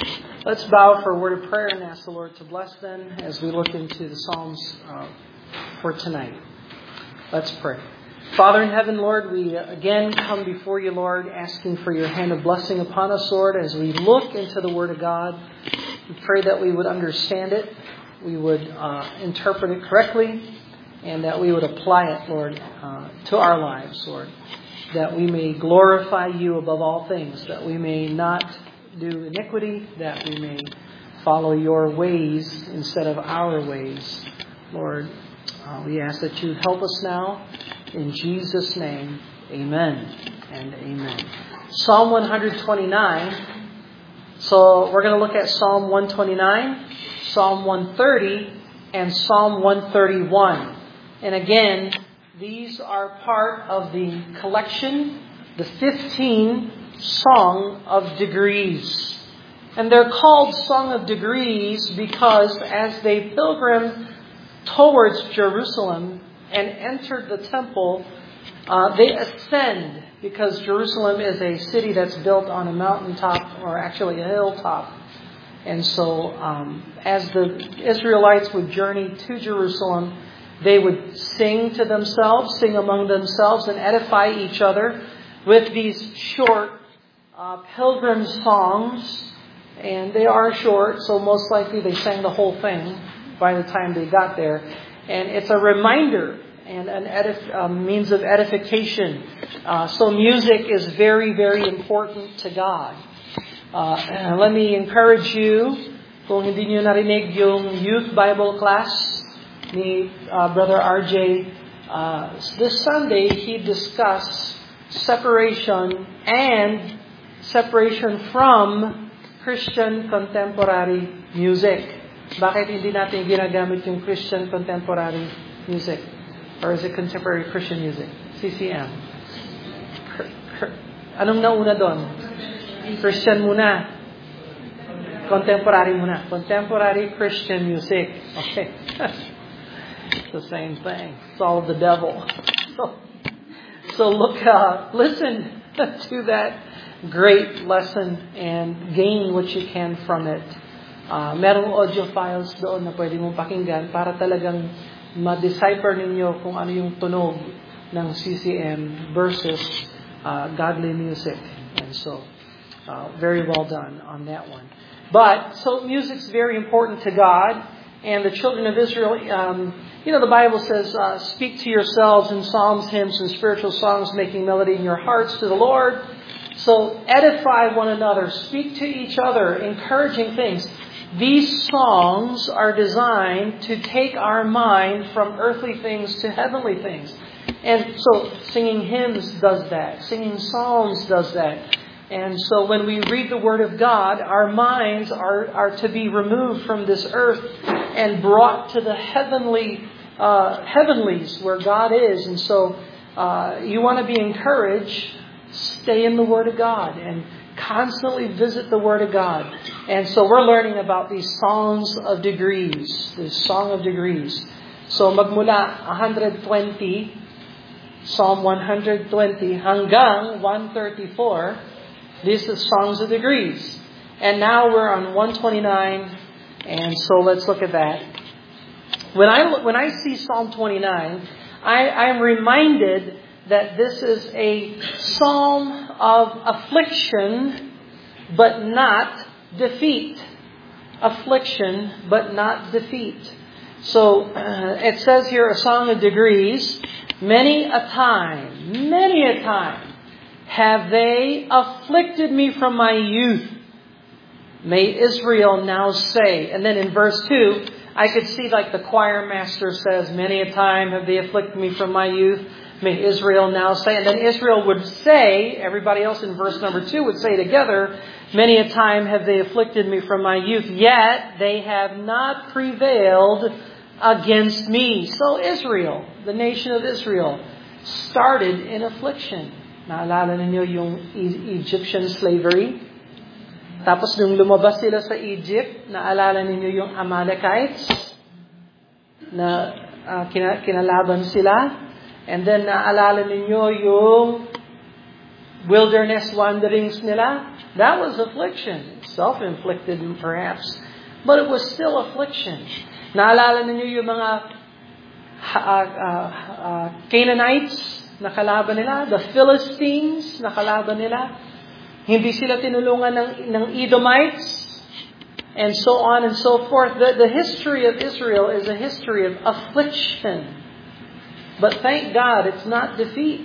Let's bow for a word of prayer and ask the Lord to bless them as we look into the Psalms for tonight. Let's pray. Father in heaven, Lord, we again come before you, Lord, asking for your hand of blessing upon us, Lord, as we look into the Word of God. We pray that we would understand it, we would interpret it correctly, and that we would apply it, Lord, to our lives, Lord, that we may glorify you above all things, that we may not do iniquity, that we may follow your ways instead of our ways. Lord, we ask that you help us now. In Jesus' name, amen and amen. Psalm 129. So we're going to look at Psalm 129, Psalm 130, and Psalm 131. And again, these are part of the collection, the 15 Song of Degrees. And they're called Song of Degrees because as they pilgrimed towards Jerusalem and entered the temple, they ascend, because Jerusalem is a city that's built on a mountaintop, or actually a hilltop. And so as the Israelites would journey to Jerusalem, they would sing to themselves, sing among themselves, and edify each other with these short pilgrim songs. And they are short, so most likely they sang the whole thing by the time they got there. And it's a reminder and a means of edification. So music is very, very important to God. Let me encourage you, kung hindi nyo narinig yung youth Bible class ni Brother RJ, this Sunday he discussed separation from Christian contemporary music. Bakit hindi natin ginagamit yung Christian contemporary music? Or is it contemporary Christian music? CCM. Anong nauna doon? Christian muna. Contemporary muna. Contemporary Christian music. Okay. It's the same thing. It's all of the devil. So look, listen to that great lesson and gain what you can from it. Merong audio files doon na pwede mong pakinggan para talagang ma-decipher ninyo kung ano yung tunog ng CCM versus godly music. And so, very well done on that one. But, so music's very important to God. And the children of Israel, the Bible says, speak to yourselves in psalms, hymns, and spiritual songs, making melody in your hearts to the Lord. So edify one another, speak to each other, encouraging things. These songs are designed to take our mind from earthly things to heavenly things. And so singing hymns does that. Singing psalms does that. And so when we read the Word of God, our minds are to be removed from this earth and brought to the heavenlies where God is. And so you want to be encouraged. Stay in the Word of God and constantly visit the Word of God. And so we're learning about these songs of degrees, this Song of Degrees. So magmula 120, Psalm 120 hanggang 134, this is Songs of Degrees. And now we're on 129, and so let's look at that. When I see Psalm 29, I'm reminded that this is a psalm of affliction, but not defeat. Affliction, but not defeat. So it says here, a song of degrees. Many a time have they afflicted me from my youth. May Israel now say. And then in verse 2, I could see like the choir master says, many a time have they afflicted me from my youth. May Israel now say. And then Israel would say, everybody else in verse number 2 would say together, many a time have they afflicted me from my youth, yet they have not prevailed against me. So Israel, the nation of Israel, started in affliction. Naalala ninyo yung Egyptian slavery? Tapos nung lumabas sila sa Egypt, naalala ninyo yung Amalekites na kinalaban sila? And then naalala ninyo wilderness wanderings nila, that was affliction. Self-inflicted perhaps. But it was still affliction. Naalala ninyo yung mga Canaanites na kalaban nila, the Philistines na kalaban nila. Hindi sila tinulungan ng Edomites, and so on and so forth. The history of Israel is a history of affliction. But thank God it's not defeat.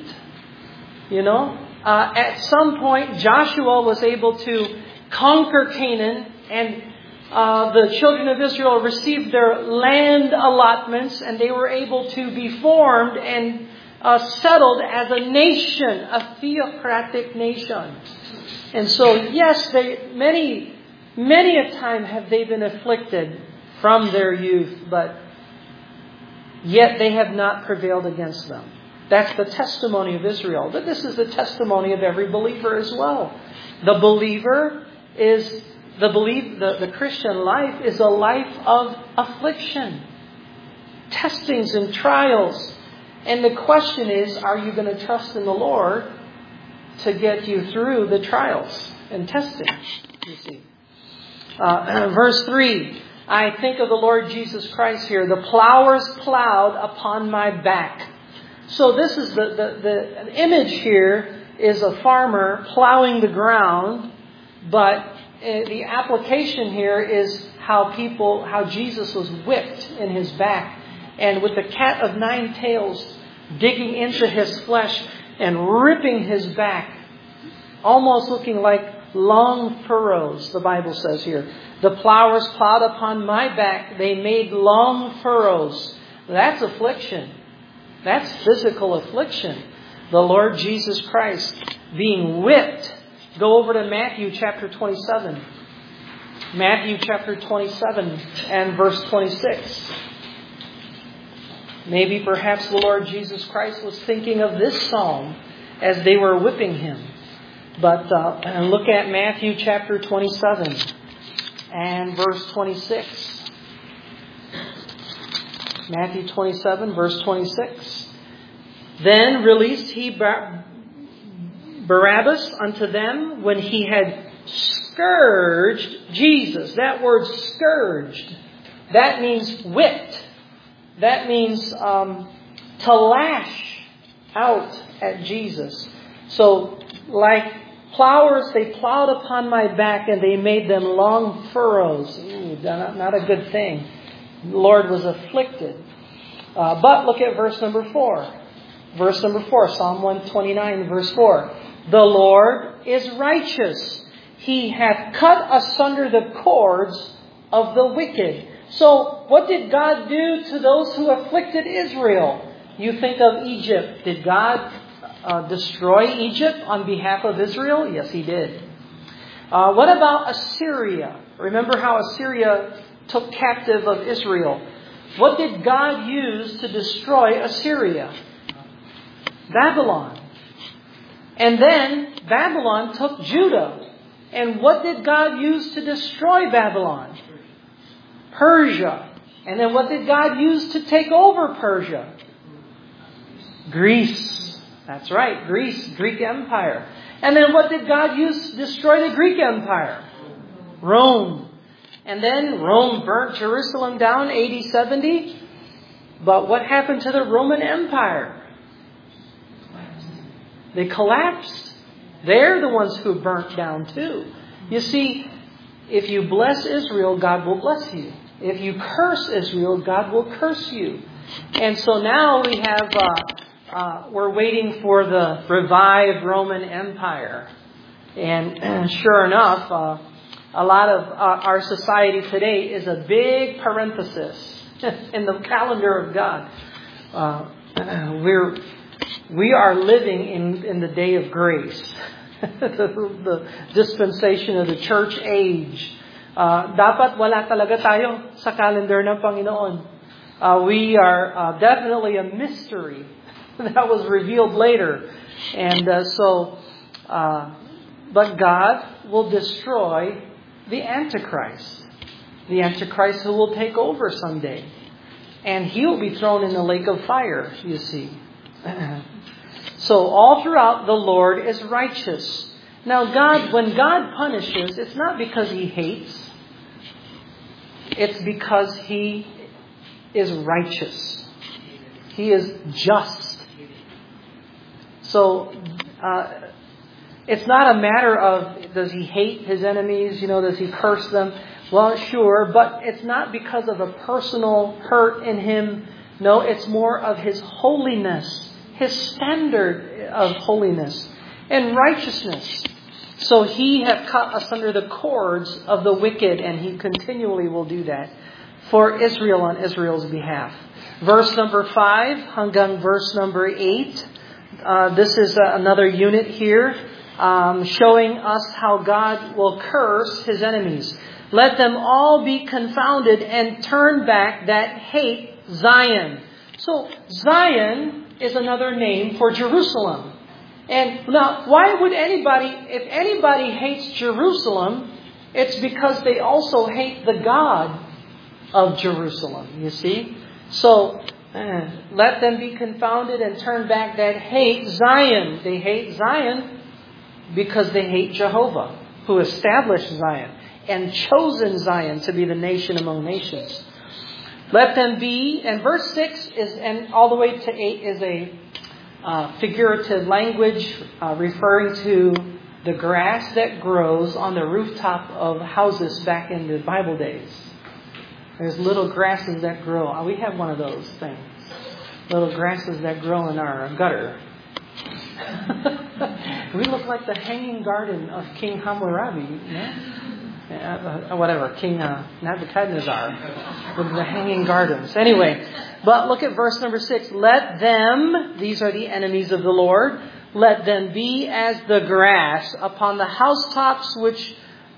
At some point Joshua was able to conquer Canaan, and the children of Israel received their land allotments, and they were able to be formed and settled as a nation, a theocratic nation. And so, yes, many a time have they been afflicted from their youth, but yet they have not prevailed against them. That's the testimony of Israel. But this is the testimony of every believer as well. The believer is the Christian life is a life of affliction, testings and trials. And the question is, are you going to trust in the Lord to get you through the trials and testing? You see. Verse 3, I think of the Lord Jesus Christ here. The plowers plowed upon my back. So this is the image here is a farmer plowing the ground, but the application here is how Jesus was whipped in his back, and with the cat of nine tails digging into his flesh and ripping his back, almost looking like long furrows, the Bible says here. The plowers plowed upon my back. They made long furrows. That's affliction. That's physical affliction. The Lord Jesus Christ being whipped. Go over to Matthew chapter 27. Matthew chapter 27 and verse 26. Maybe perhaps the Lord Jesus Christ was thinking of this psalm as they were whipping him. But look at Matthew chapter 27 and verse 26. Matthew 27, verse 26. Then released he Barabbas unto them when he had scourged Jesus. That word scourged, that means whipped. That means to lash out at Jesus. So like plowers, they plowed upon my back and they made them long furrows. Ooh, not a good thing. The Lord was afflicted. But look at verse number 4. Verse number 4, Psalm 129, verse 4. The Lord is righteous. He hath cut asunder the cords of the wicked. So, what did God do to those who afflicted Israel? You think of Egypt. Did God destroy Egypt on behalf of Israel? Yes, He did. What about Assyria? Remember how Assyria took captive of Israel. What did God use to destroy Assyria? Babylon. And then Babylon took Judah. And what did God use to destroy Babylon? Persia. And then what did God use to take over Persia? Greece. That's right, Greece, Greek Empire. And then what did God use to destroy the Greek Empire? Rome. And then Rome burnt Jerusalem down AD 70. But what happened to the Roman Empire? They collapsed. They're the ones who burnt down too. You see, if you bless Israel, God will bless you. If you curse Israel, God will curse you. And so now we have, we're waiting for the revived Roman Empire. And sure enough, a lot of our society today is a big parenthesis in the calendar of God. We are living in the day of grace, the dispensation of the church age. Dapat wala talaga tayo sa calendar ng Panginoon. We are definitely a mystery that was revealed later. And but God will destroy the Antichrist. The Antichrist who will take over someday. And he will be thrown in the lake of fire, you see. So all throughout, the Lord is righteous. Now, when God punishes, it's not because He hates. It's because He is righteous. He is just. So, it's not a matter of, does He hate His enemies? Does He curse them? Well, sure, but it's not because of a personal hurt in Him. No, it's more of His holiness, His standard of holiness and righteousness. So He hath cut asunder the cords of the wicked, and He continually will do that for Israel on Israel's behalf. Verse number 5 hanggang verse number 8. This is another unit here, showing us how God will curse His enemies. Let them all be confounded and turn back that hate Zion. So Zion is another name for Jerusalem. And now, why would if anybody hates Jerusalem, it's because they also hate the God of Jerusalem, you see? So, let them be confounded and turn back that hate Zion. They hate Zion because they hate Jehovah, who established Zion and chosen Zion to be the nation among nations. Let them be, and verse 6 and all the way to 8 is a figurative language referring to the grass that grows on the rooftop of houses back in the Bible days. There's little grasses that grow. We have one of those things. Little grasses that grow in our gutter. We look like the hanging garden of King Hammurabi. Whatever, King Nebuchadnezzar, with the hanging gardens. Anyway, but look at verse number 6. Let them, these are the enemies of the Lord, let them be as the grass upon the housetops, which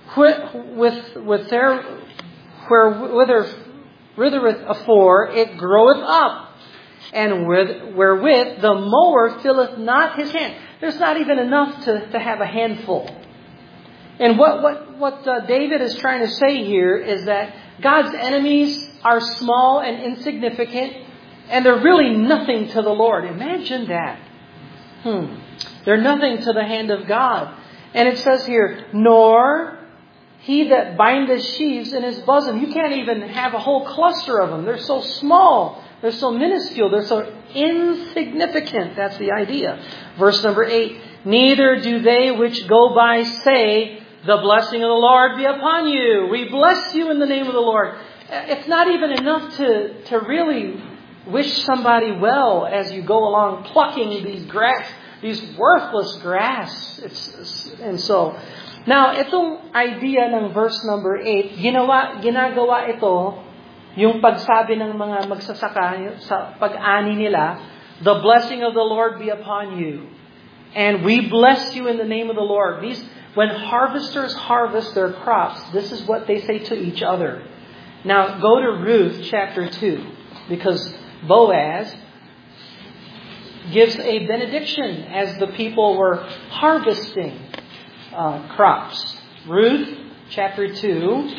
withereth afore, it groweth up, and wherewith the mower filleth not his hand. There's not even enough to have a handful. And what David is trying to say here is that God's enemies are small and insignificant, and they're really nothing to the Lord. Imagine that. They're nothing to the hand of God. And it says here, nor he that bindeth sheaves in his bosom. You can't even have a whole cluster of them. They're so small. They're so minuscule. They're so insignificant. That's the idea. Verse number 8. Neither do they which go by say, the blessing of the Lord be upon you. We bless you in the name of the Lord. It's not even enough to really wish somebody well as you go along plucking these worthless grass. And so, now, itong idea ng verse number 8, ginagawa ito, yung pagsabi ng mga magsasaka sa pag-ani nila, the blessing of the Lord be upon you. And we bless you in the name of the Lord. When harvesters harvest their crops, this is what they say to each other. Now, go to Ruth chapter 2, because Boaz gives a benediction as the people were harvesting crops. Ruth chapter 2.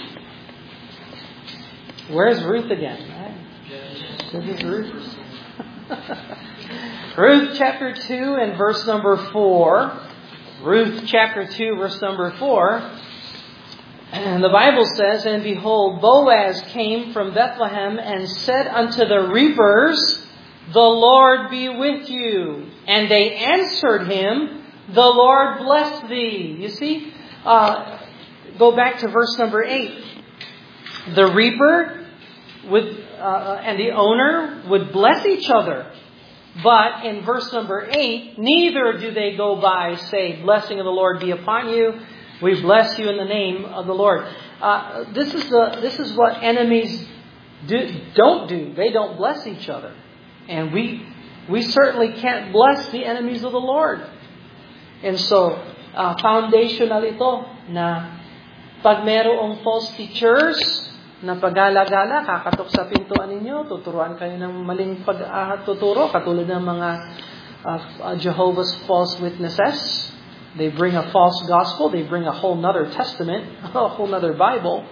Where's Ruth again? This is Ruth. Ruth chapter 2 and verse number 4. Ruth chapter 2 verse number 4. And the Bible says, and behold, Boaz came from Bethlehem and said unto the reapers, the Lord be with you. And they answered him, the Lord bless thee. You see, go back to verse number 8. The reaper and the owner would bless each other. But in verse number 8, neither do they go by, say, blessing of the Lord be upon you. We bless you in the name of the Lord. This is what enemies don't do. They don't bless each other. And we certainly can't bless the enemies of the Lord. And so, foundational ito na pag merong false teachers na pagala-gala, kakatok sa pintuan ninyo, tuturuan kayo ng maling pagtuturo, katulad ng mga Jehovah's false witnesses. They bring a false gospel. They bring a whole nother testament, a whole nother Bible.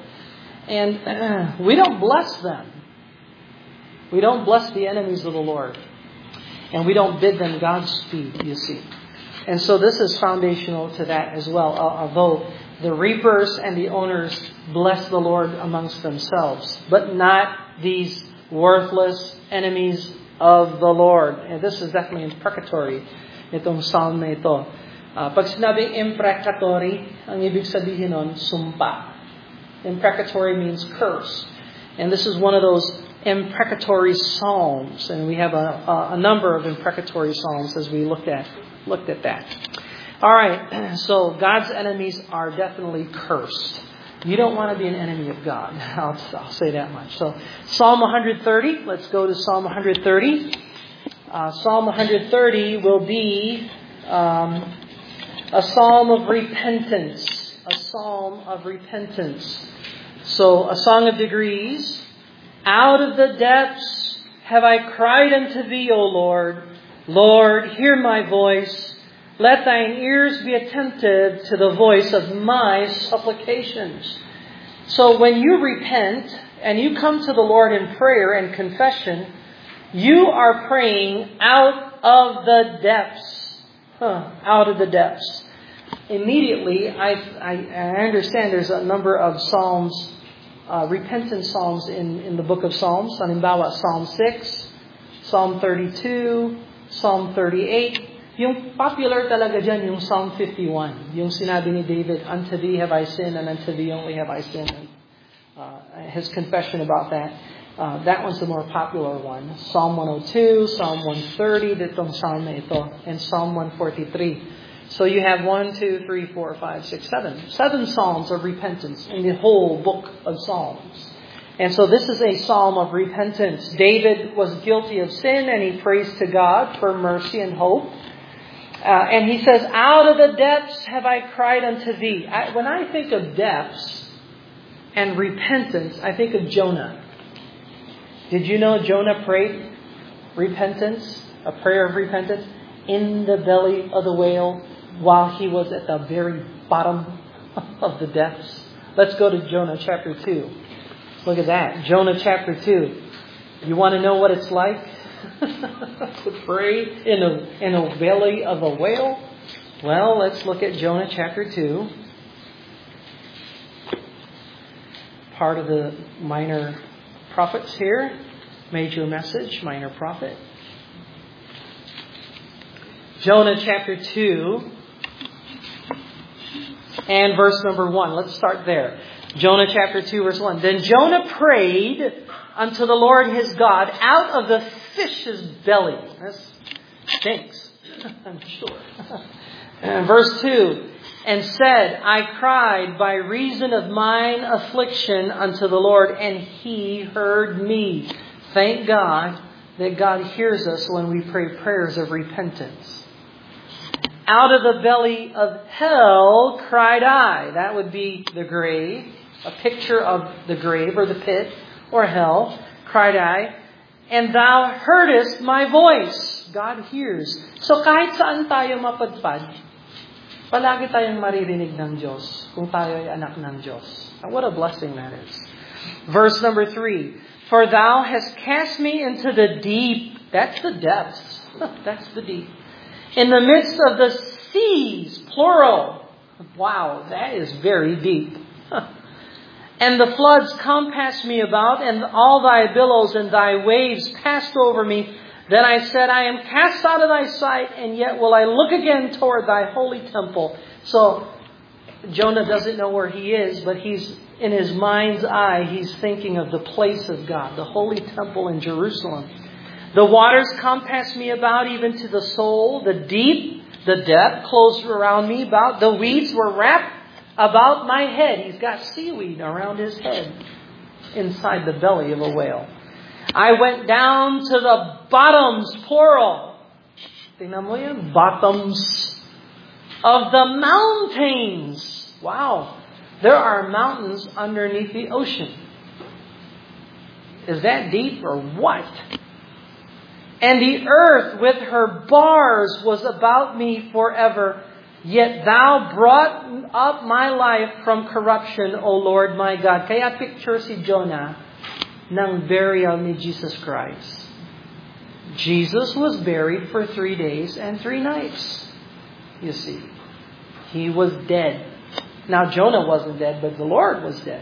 And we don't bless them. We don't bless the enemies of the Lord. And we don't bid them Godspeed, you see. And so this is foundational to that as well. Although the reapers and the owners bless the Lord amongst themselves, but not these worthless enemies of the Lord. And this is definitely imprecatory, itong psalm na ito. Pag sinabing imprecatory, ang ibig sabihin nun, sumpa. Imprecatory means curse. And this is one of those imprecatory psalms. And we have a number of imprecatory psalms as we looked at that. All right, so God's enemies are definitely cursed. You don't want to be an enemy of God. I'll say that much. So Psalm 130, let's go to Psalm 130. Psalm 130 will be a psalm of repentance. A psalm of repentance. So a song of degrees. Out of the depths have I cried unto thee, O Lord. Lord, hear my voice. Let thine ears be attentive to the voice of my supplications. So when you repent and you come to the Lord in prayer and confession, you are praying out of the depths. Out of the depths. Immediately, I understand there's a number of psalms, repentance psalms in the book of Psalms. Halimbawa, Psalm 6, Psalm 32, Psalm 38. Yung popular talaga dyan, yung Psalm 51. Yung sinabi ni David, unto thee have I sinned, and unto thee only have I sinned. His confession about that. That one's the more popular one. Psalm 102, Psalm 130, ditong psalm na ito, and Psalm 143. So you have 1, 2, 3, 4, 5, 6, 7. 7 psalms of repentance in the whole book of Psalms. And so this is a psalm of repentance. David was guilty of sin, and he prays to God for mercy and hope. And he says, out of the depths have I cried unto thee. When I think of depths and repentance, I think of Jonah. Did you know Jonah prayed repentance, a prayer of repentance, in the belly of the whale while he was at the very bottom of the depths? Let's go to Jonah chapter 2. Look at that. Jonah chapter 2. You want to know what it's like to pray in a belly of a whale? Well, let's look at Jonah chapter 2. Part of the minor prophets here. Major message, minor prophet. Jonah chapter 2 and verse number 1. Let's start there. Jonah chapter 2 verse 1. Then Jonah prayed unto the Lord his God out of the fish's belly. That stinks, I'm sure. Verse 2. And said, I cried by reason of mine affliction unto the Lord, and He heard me. Thank God that God hears us when we pray prayers of repentance. Out of the belly of hell cried I. That would be the grave, a picture of the grave or the pit or hell. Cried I, and thou heardest my voice. God hears. So kahit saan tayo mapadpad, palagi tayong maririnig ng Diyos kung tayo ay anak ng Diyos. And what a blessing that is. Verse number 3. For thou hast cast me into the deep. That's the depths. That's the deep. In the midst of the seas, plural. Wow, that is very deep. And the floods compassed me about, and all thy billows and thy waves passed over me. Then I said, I am cast out of thy sight, and yet will I look again toward thy holy temple. So Jonah doesn't know where he is, but he's in his mind's eye, he's thinking of the place of God, the holy temple in Jerusalem. The waters compassed me about, even to the soul. The deep, the depth closed around me about. The weeds were wrapped about my head. He's got seaweed around his head inside the belly of a whale. I went down to the bottoms, plural. Tingnan mo yan, bottoms of the mountains. Wow. There are mountains underneath the ocean. Is that deep or what? And the earth with her bars was about me forever. Yet thou brought up my life from corruption, O Lord my God. Kaya picture si Jonah ng burial ni Jesus Christ. Jesus was buried for 3 days and 3 nights. You see, He was dead. Now Jonah wasn't dead, but the Lord was dead.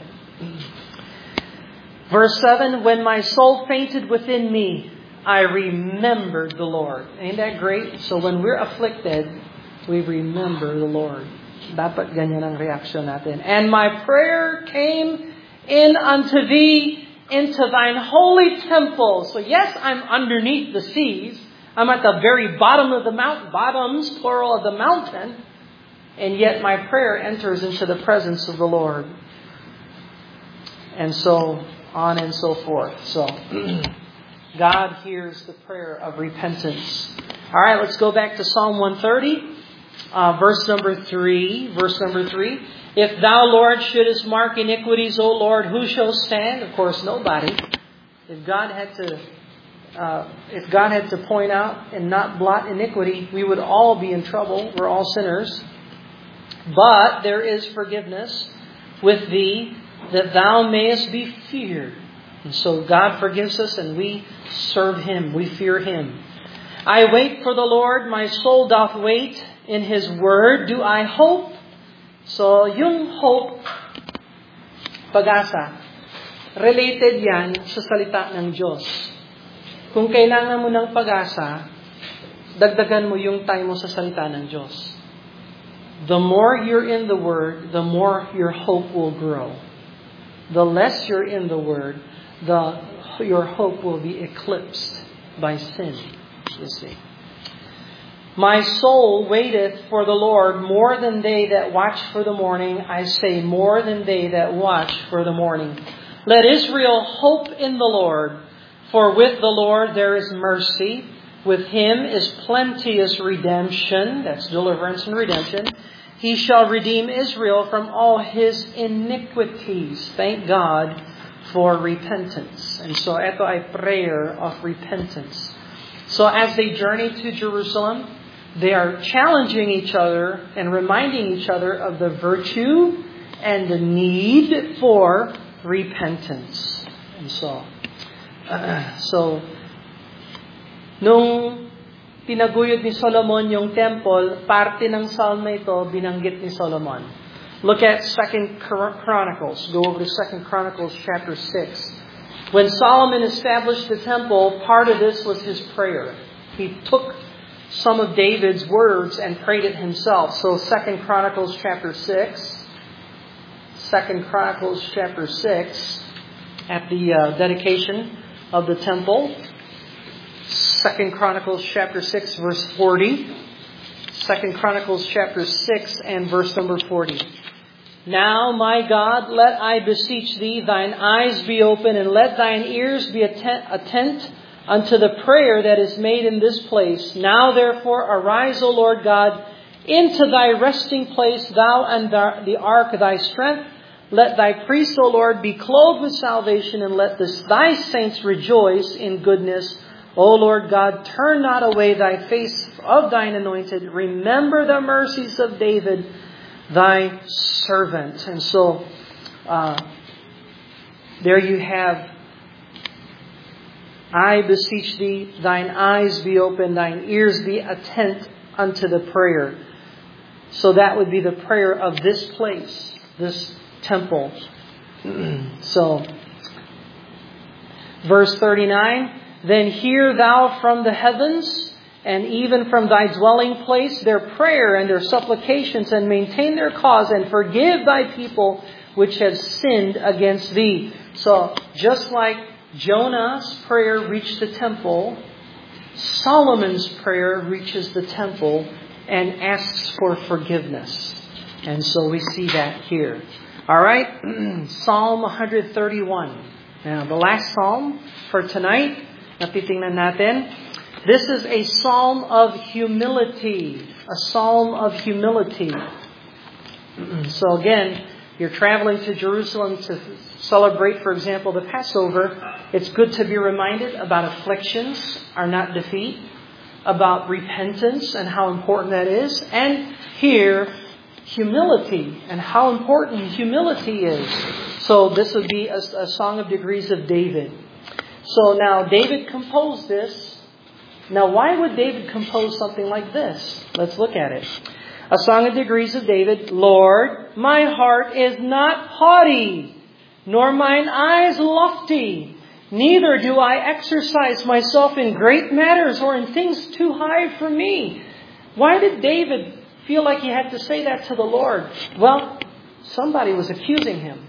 Verse 7, when my soul fainted within me, I remembered the Lord. Ain't that great? So when we're afflicted, we remember the Lord. Dapat ganyan ang reaksyon natin. And my prayer came in unto thee into thine holy temple. So yes, I'm underneath the seas. I'm at the very bottom of the mountain, bottoms, plural, of the mountain. And yet my prayer enters into the presence of the Lord. And so on and so forth. So God hears the prayer of repentance. All right, let's go back to Psalm 130, verse number 3. Verse number 3. If thou, Lord, shouldest mark iniquities, O Lord, who shall stand? Of course, nobody. If God had to point out and not blot iniquity, we would all be in trouble. We're all sinners. But there is forgiveness with thee, that thou mayest be feared. And so God forgives us and we serve Him. We fear Him. I wait for the Lord, my soul doth wait in His word. Do I hope? So yung hope, pag-asa, related yan sa salita ng Diyos. Kung kailangan mo ng pag-asa, dagdagan mo yung time mo sa salita ng Diyos. The more you're in the Word, the more your hope will grow. The less you're in the Word, your hope will be eclipsed by sin, you see. My soul waiteth for the Lord more than they that watch for the morning. I say more than they that watch for the morning. Let Israel hope in the Lord. For with the Lord there is mercy. With Him is plenteous redemption. That's deliverance and redemption. He shall redeem Israel from all his iniquities. Thank God for repentance. And so ito ay prayer of repentance. So as they journey to Jerusalem, they are challenging each other and reminding each other of the virtue and the need for repentance. And so nung pinaguyod ni Solomon yung temple, parte ng psalm na ito binanggit ni Solomon. Look at 2 Chronicles. Go over to 2 Chronicles chapter 6. When Solomon established the temple, part of this was his prayer. He took some of David's words and prayed it himself. So 2 Chronicles chapter 6. 2 Chronicles chapter 6 at the dedication of the temple. 2 Chronicles chapter 6 verse 40. 2 Chronicles chapter 6 and verse number 40. Now, my God, let I beseech thee, thine eyes be open, and let thine ears be attent unto the prayer that is made in this place. Now, therefore, arise, O Lord God, into thy resting place, thou and the ark of thy strength. Let thy priests, O Lord, be clothed with salvation, and let thy saints rejoice in goodness. O Lord God, turn not away thy face of thine anointed. Remember the mercies of David, thy servant. And so, there you have, I beseech thee, thine eyes be open, thine ears be attent unto the prayer. So that would be the prayer of this place, this temple. So, verse 39, then hear thou from the heavens, and even from thy dwelling place, their prayer and their supplications, and maintain their cause, and forgive thy people which have sinned against thee. So, just like Jonah's prayer reached the temple, Solomon's prayer reaches the temple and asks for forgiveness. And so we see that here. All right, Psalm 131. Now, the last psalm for tonight, natitingnan natin. This is a psalm of humility. A psalm of humility. So again, you're traveling to Jerusalem to celebrate, for example, the Passover. It's good to be reminded about afflictions are not defeat, about repentance and how important that is, and here, humility and how important humility is. So this would be a song of degrees of David. So now David composed this Now, why would David compose something like this? Let's look at it. A Song of Degrees of David. Lord, my heart is not haughty, nor mine eyes lofty. Neither do I exercise myself in great matters or in things too high for me. Why did David feel like he had to say that to the Lord? Well, somebody was accusing him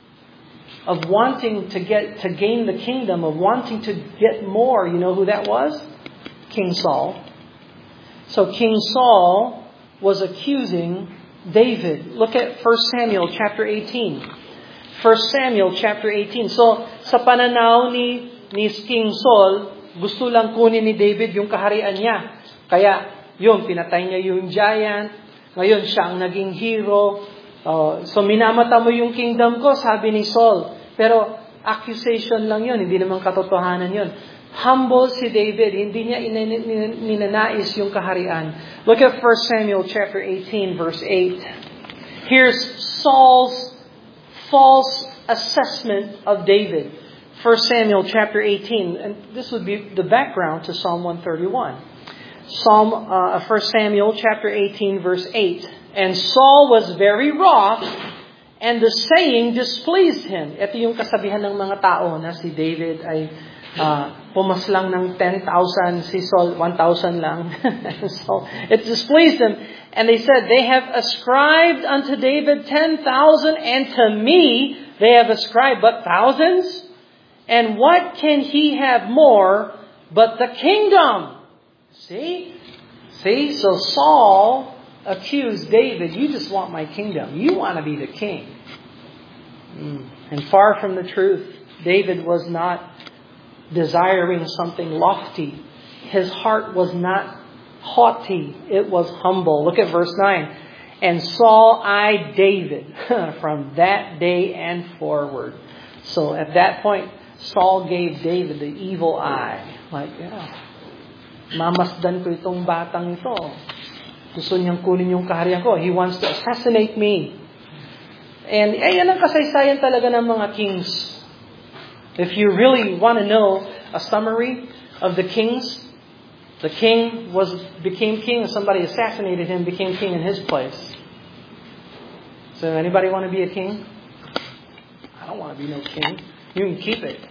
of wanting to gain the kingdom, of wanting to get more. You know who that was? King Saul. So King Saul was accusing David. Look at 1 Samuel chapter 18. 1 Samuel chapter 18. So, sa pananaw ni King Saul, gusto lang kunin ni David yung kaharian niya. Kaya, yun, pinatay niya yung giant. Ngayon, siya ang naging hero. So, minamata mo yung kingdom ko, sabi ni Saul. Pero, accusation lang yun. Hindi naman katotohanan yun. Humble si David. Hindi niya ninanais yung kaharian. Look at 1 Samuel chapter 18, verse 8. Here's Saul's false assessment of David. 1 Samuel chapter 18. And this would be the background to Psalm 131. 1 Samuel chapter 18 verse 8. And Saul was very wroth, and the saying displeased him. Ito yung kasabihan ng mga tao na si David ay pumaslang ng 10,000, si Saul 1,000 lang. So it displeased him. And they said, they have ascribed unto David 10,000, and to me they have ascribed but thousands. And what can he have more but the kingdom? See? So Saul accused David, you just want my kingdom. You want to be the king. And far from the truth, David was not desiring something lofty. His heart was not haughty. It was humble. Look at verse 9. And Saul eyed David from that day and forward. So at that point, Saul gave David the evil eye. Like, mamasdan ko itong batang ito. Gusto niyang kunin yung kaharian ko. He wants to assassinate me. And yan ang kasaysayan talaga ng mga kings. If you really want to know a summary of the kings, the king became king and somebody assassinated him, became king in his place. So anybody want to be a king? I don't want to be no king. You can keep it.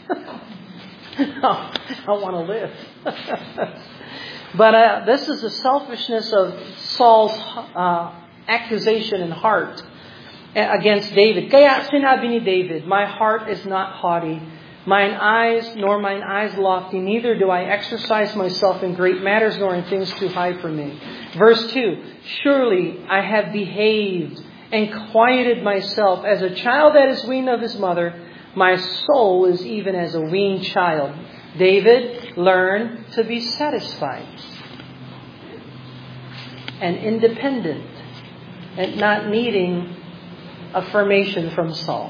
No, I want to live. But this is the selfishness of Saul's accusation in heart against David. Kaya sinabi ni David, my heart is not haughty, mine eyes lofty, neither do I exercise myself in great matters, nor in things too high for me. Verse 2, surely I have behaved and quieted myself as a child that is weaned of his mother. My soul is even as a weaned child. David learned to be satisfied and independent and not needing affirmation from Saul.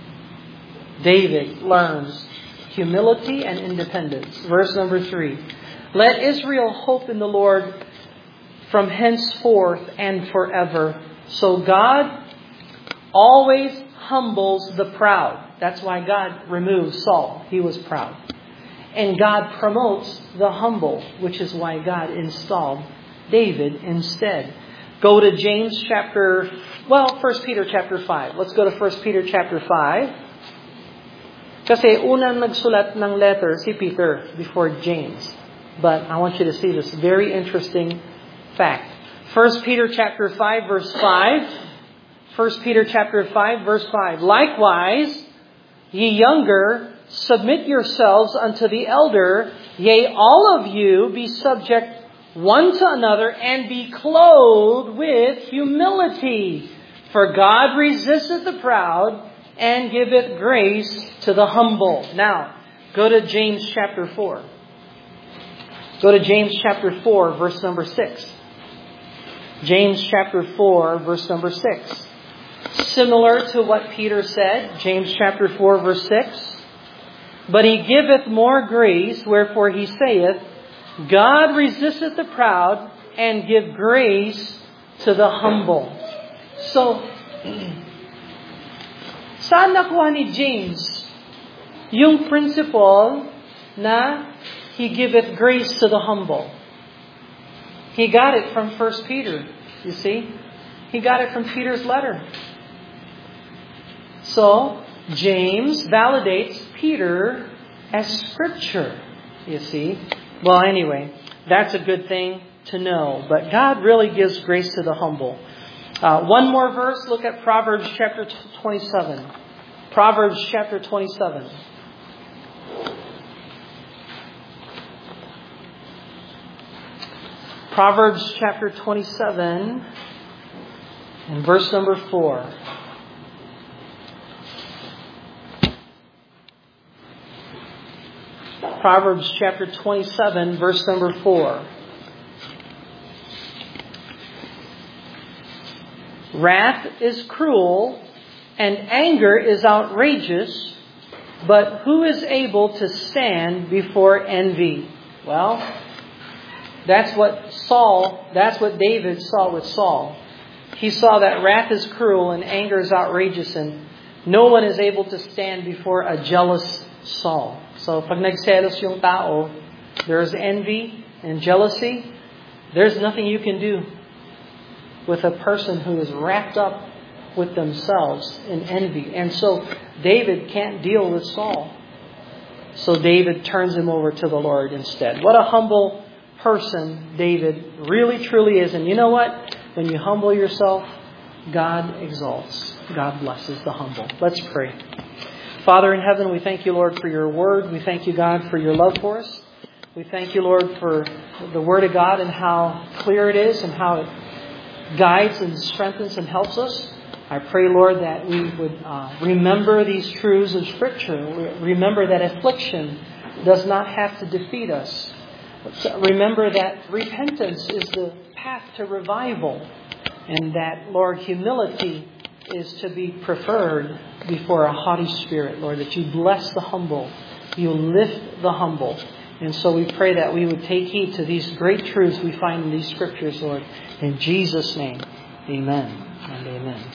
David learns humility and independence. Verse number 3. Let Israel hope in the Lord from henceforth and forever. So God always humbles the proud. That's why God removed Saul. He was proud. And God promotes the humble, which is why God installed David instead. Go to 1 Peter chapter 5. Let's go to 1 Peter chapter 5. Kasi unang nagsulat ng letter si Peter before James. But I want you to see this very interesting fact. 1 Peter chapter 5 verse 5. 1 Peter chapter 5 verse 5. Likewise, ye younger, submit yourselves unto the elder. Yea, all of you be subject one to another, and be clothed with humility. For God resisteth the proud, and giveth grace to the humble. Now, go to James chapter 4. Go to James chapter 4, verse number 6. James chapter 4, verse number 6. Similar to what Peter said, James chapter 4, verse 6. But he giveth more grace, wherefore he saith, God resisteth the proud, and give grace to the humble. So, saan nakuha ni James yung principle na He giveth grace to the humble. He got it from 1 Peter, you see. He got it from Peter's letter. So, James validates Peter as Scripture, you see. Well, anyway, that's a good thing to know. But God really gives grace to the humble. One more verse, look at Proverbs chapter 27. Proverbs chapter 27. Proverbs chapter 27 and verse number 4. Proverbs chapter 27, verse number 4. Wrath is cruel and anger is outrageous, but who is able to stand before envy? Well, that's what David saw with Saul. He saw that wrath is cruel and anger is outrageous, and no one is able to stand before a jealous Saul. So, pag nagselos yung tao, there's envy and jealousy. There's nothing you can do with a person who is wrapped up with themselves in envy. And so, David can't deal with Saul. So, David turns him over to the Lord instead. What a humble person David really, truly is. And you know what? When you humble yourself, God exalts. God blesses the humble. Let's pray. Father in heaven, we thank you, Lord, for your word. We thank you, God, for your love for us. We thank you, Lord, for the word of God and how clear it is and how it guides and strengthens and helps us. I pray, Lord, that we would remember these truths of Scripture. Remember that affliction does not have to defeat us. Remember that repentance is the path to revival, and that, Lord, humility is to be preferred before a haughty spirit, Lord, that you bless the humble, you lift the humble. And so we pray that we would take heed to these great truths we find in these Scriptures, Lord. In Jesus' name, amen and amen.